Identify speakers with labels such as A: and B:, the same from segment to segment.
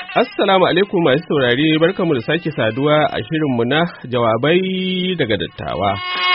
A: Assalamu alaikum masu saurare, barkamu da sake saduwa a shirinmu na jawabai daga dattawa.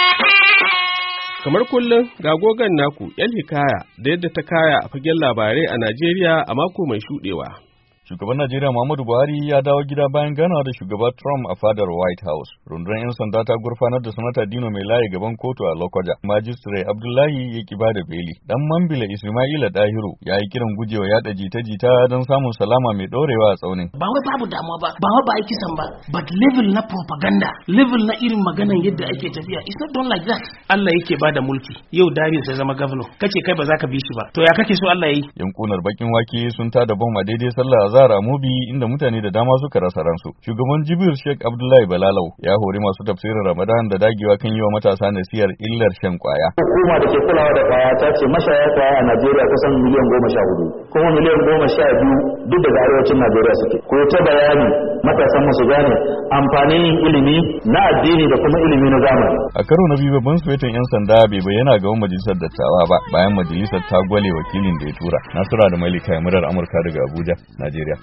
A: Kamar kullum ga gogon naku ‘yan hikaya da yadda ta kaya a fagen labarai a Najeriya a mako mai shuɗewa.
B: Shugaban Najeriya Muhammadu Buhari ya dawo gida bayan ganawa da shugaba Trump a fadar White House. Rundunar 'yan sanda ta gurfanar da sanata Dino mai layi gaban kotu a Lokoja. Majistare Abdullahi ya ki bada beli. Dan Mambila Ismaila Dahiru ya yi kiran gujewa yada jita-jita don samun salama mai dorewa a tsaunin.
C: Ba wai babu damuwa ba wai kisan ba, but level na propaganda, level na irin maganan yadda ake tafiya, it's not done like that. Allah yake bada mulki. Yau Darius ya zama governor. Kace kai ba za ka bi shi ba. To ya kake so Allah yi?
B: Yankunar bakin wake sun tada bom a daidai sallah Zara Mubi inda mutane da dama suka rasa ransu. Shugaban Jibril Sheikh Abdullahi Balalau ya hori masu tafsirin Ramadan da dagewa kan yi wa matasa nasihar illar shan kwaya.
D: Hukuma da ke kulawa da kwaya ta ce mashaya kwaya a Najeriya kusan miliyan 14, kuma miliyan 12 duk daga arewacin Najeriya suke. Ko ta bayani matasan mu su gane amfanin yin ilimi na addini da kuma ilimi na zamani.
B: A karo na biyu babban sufetin 'yan sanda bai bayyana ga majalisar dattawa ba bayan majalisar ta gwale wakilin da ya tura. Nasura da Malika murar Amurka daga Abuja, Najeriya.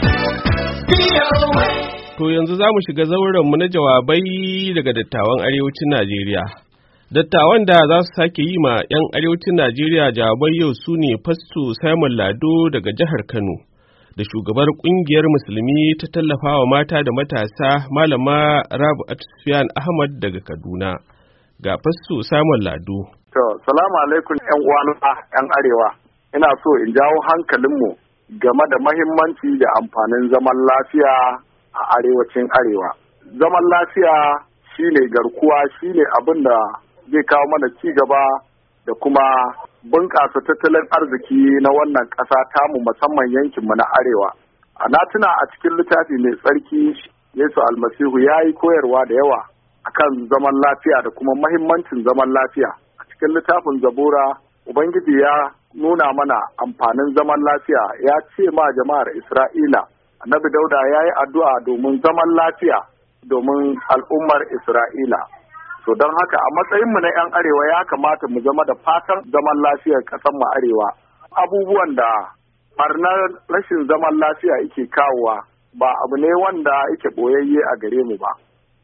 A: To yanzu za mu shiga zaurenmu na jawabai daga dattawan arewacin Najeriya. Dattawan da za su sake yi ma 'yan arewacin Najeriya jawabai yau su ne Fasto Simon Lado daga jihar Kano, da shugabar ƙungiyar Musulmi ta tallafawa mata da matasa Malama Rabi'at Sufyan Ahmad daga Kaduna. Ga Fasto Simon Lado.
E: To, salamu alaikum 'yan uwana 'yan arewa. Ina so in jawo hankalinmu game da mahimmanci da amfanin zaman lafiya a arewacin arewa. Zaman lafiya shine garkuwa, shine abin da zai kawo mana ci gaba da kuma bunƙasa tattalin arziki na wannan ƙasa tamu musamman yankinmu na arewa. Na tuna a cikin littafi mai tsarki Yesu Almasihu ya yi koyarwa da yawa akan zaman lafiya da kuma mahimmancin zaman lafiya. A cikin littafin Zabura, Ubangiji ya nuna mana amfanin zaman lafiya, ya ce ma jama'ar Isra'ila, Annabi Dauda ya yi addu'a domin zaman lafiya domin al'ummar Isra'ila. So don haka a matsayinmu na 'yan arewa ya kamata mu zama da fatan zaman lafiyar ƙasarmu arewa. Abubuwan da ɓarnar rashin zaman lafiya yake kawowa ba abu ne wanda yake ɓoyayye a gare mu ba.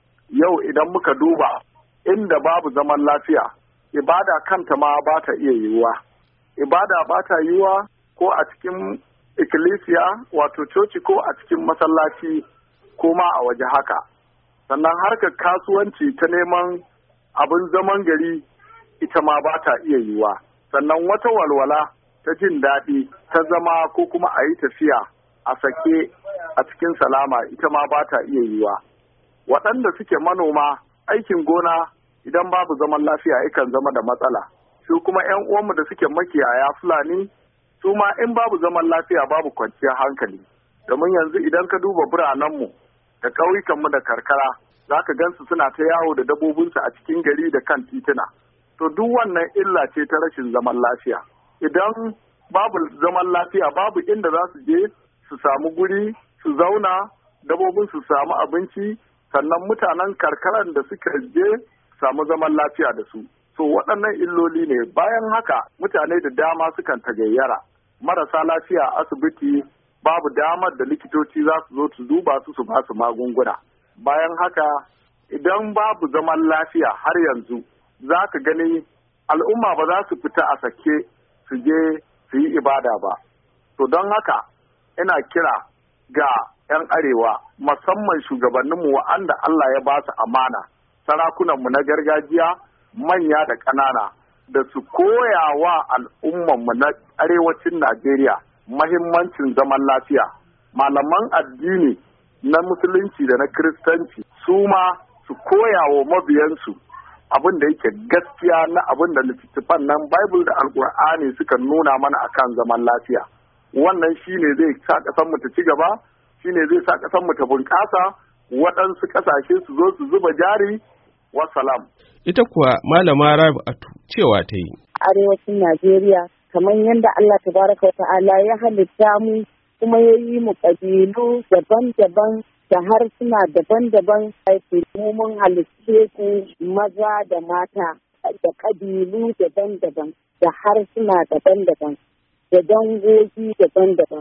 E: Yau idan muka duba inda babu zaman lafiya, ibada kanta ma ba ta iya yiwuwa. Ibada ba ta yiwuwa ko a cikin ikkilisiya wato coci ko a cikin masallaci ko ma a waje haka. Sannan harkar kasuwanci ta neman abin zaman gari ita ma ba ta iya yiwuwa. Sannan wata walwala ta jin daɗi ta zama ko kuma a yi tafiya a sake a cikin salama ita ma ba ta iya yiwuwa. Waɗanda suke manoma aikin gona idan babu zaman lafiya yakan zama da matsala. Su kuma 'yan uwanmu da suke makiyaya Fulani su ma in babu zaman lafiya babu kwanciyar hankali. Domin yanzu idan ka duba biranenmu da ƙauyukanmu da karkara za ka gansu suna ta yawo da dabbobinsu a cikin gari da kan tituna. To duk wannan illa ce ta rashin zaman lafiya. Idan babu zaman lafiya babu inda za su je su samu guri su zauna, dabbobin su samu abinci, sannan mutanen karkaran da suka je samu zaman lafiya da su. So waɗannan illoli ne. Bayan haka mutane da dama sukan tagayyara. Marasa lafiya a asibiti babu damar da likitoci za su zo su duba su ba su magunguna. Bayan haka idan babu zaman lafiya har yanzu za ka gani al'umma ba za su fita a sake su je su yi ibada ba. To don haka ina kira ga 'yan arewa musamman shugabanninmu wa'anda Allah ya ba su amana, sarakunanmu na gargajiya, manya da ƙanana, da su koya wa al'ummanmu na arewacin Najeriya mahimmancin zaman lafiya. Malaman addini na musulunci da na kiristanci su ma su koya wa mabiyansu abin da yake gaskiya na abin da littattafan nan Bible da Alƙur'ani suka nuna mana akan zaman lafiya. Wannan shine zai sa ƙasar mu ta ci gaba, shine zai sa ƙasar mu ta bunƙasa, waɗansu ƙasashe su zo su zuba jari. Wassalam.
A: Ita kuwa Malama Rabi'atu cewa ta yi.
F: Arewacin Najeriya kamar yadda Allah tabaraka wa ta'ala ya halitta mu kuma ya yi mu ƙabilu daban-daban da harsuna daban-daban, mu mun halitce su maza da mata da ƙabilu daban-daban da harsuna daban-daban da dangogi daban-daban.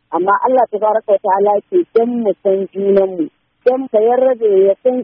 F: amma Allah tabaraka wa ta'ala ke dan mu san junan mu, dan bayarrabe ya san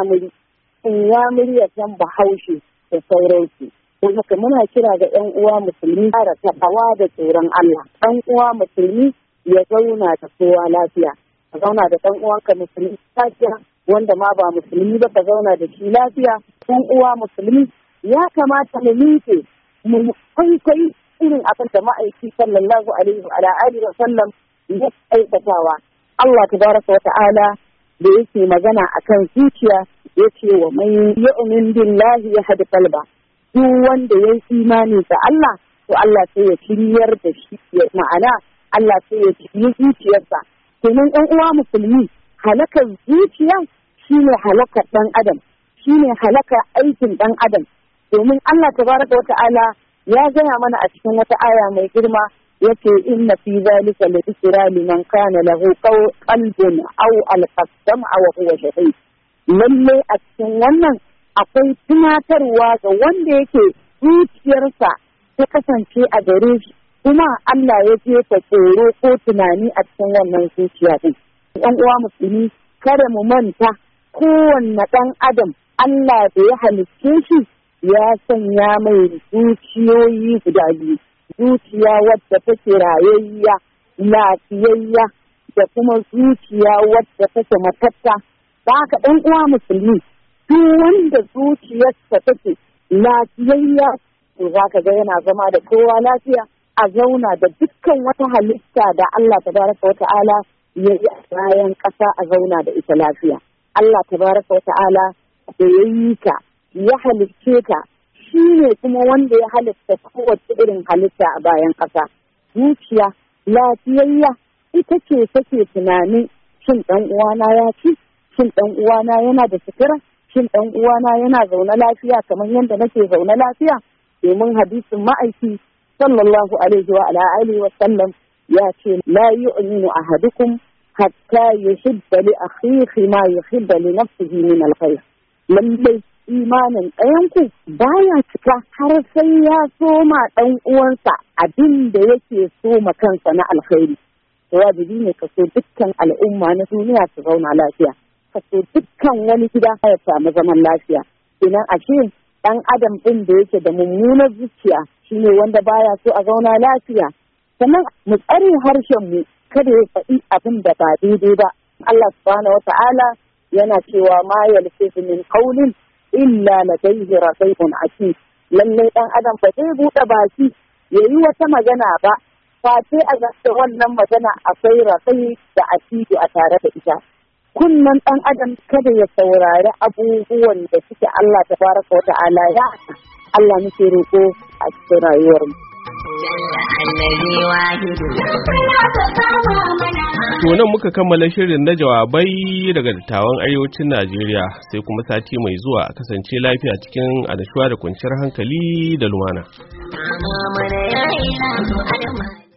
F: inyamuri ya san bahaushe da sauransu. Don haka muna kira ga 'yan uwa musulmi da taɓawa da tsoron Allah. Ɗan uwa musulmi ya zauna da kowa lafiya, ka zauna da ɗan uwanka musulmi lafiya, wanda ma ba musulmi ba ka zauna da shi lafiya. Ɗan uwa musulmi ya kamata mu miƙe mu kwaikwayi irin abin da ma'aiki sallallahu alaihi wa sallam ya aikatawa. Allah tabaraka wa ta'ala da yake magana akan zuciya yace wa man yu'min billahi yahdi qalba, duk wanda ya yi imani da Allah to Allah sai ya shiryar da shi, ma'ana Allah sai ya shirye zuciyarsa. Kenan ɗan uwa musulmi, halakar zuciya shine halakar ɗan adam, shine halakar aikin ɗan adam. Domin Allah tabaraka wa ta'ala ya gaya mana a cikin wata aya mai girma yace inna fi zalika la dhikra liman kana lahu qalbun aw al-qasam aw huwa shahid. Lalle a cikin wannan akwai tunatarwa ga wanda yake zuciyarsa ta kasance a gare shi, kuma Allah ya jefa tsoro ko tunani a cikin wannan zuciya din. Ɗan uwa musulmi, kada mu manta kowanne ɗan adam Allah da ya halicce shi ya sanya mai zuciyoyi guda biyu, zuciya wadda take rayayya, lafiyayya, da kuma zuciya wadda take matatta. Ba haka ɗan uwa musulmi, duk wanda zuciyarsa take lafiyayya to za ka ga yana zama da kowa lafiya, a zauna da dukkan wata halitta da Allah tabaraka wa ta'ala ya yi a bayan ƙasa a zauna da ita lafiya. Allah tabaraka wa ta'ala da ya yi ka ya halicce ka shi ne kuma wanda ya halitta kowace irin halitta a bayan ƙasa. Zuciya lafiyayya ita ce take tunanin shin ɗan uwana ya ci, shin ɗan uwana yana da sutura, shin ɗan uwana yana zaune lafiya kamar yadda nake zaune lafiya. Domin hadisin ma'aiki sallallahu alaihi wa alihi wa sallam ya ce la yu'minu ahadukum hatta yuhibba li akhihi ma yuhibba li nafsihi min alkhair. Lallai imanin ɗayanku baya cika har sai ya soma ɗan uwansa abin da yake soma kansa na alkhairi. Wajibi ne ka so dukkan al'umma na duniya su zauna lafiya, ka so dukkan wani gida ya samu zaman lafiya. Kenan ashe ɗan adam ɗin da yake da mummunar zuciya shine wanda baya so a zauna lafiya. Sannan mu tsare harshen mu kada ya faɗi abin da ba daidai ba. Allah subhanahu wata'ala yana cewa ma yalfizu min qawlin illa ladayhi raqibun atid. Lallai ɗan adam ba zai buɗe baki yayi wata magana ba face a gaske wannan magana akwai raƙai da asidu a tare da ita. Kunnan ɗan adam kada ya saurari abubuwan da suke Allah tabaraka wa ta'ala ya Allah muke roƙo a cikin rayuwar mu.
A: To nan muka kammala shirin na jawabai daga dattawan arewacin Najeriya, sai kuma sati mai zuwa a kasance lafiya cikin annashuwa da kwanciyar hankali da lumana.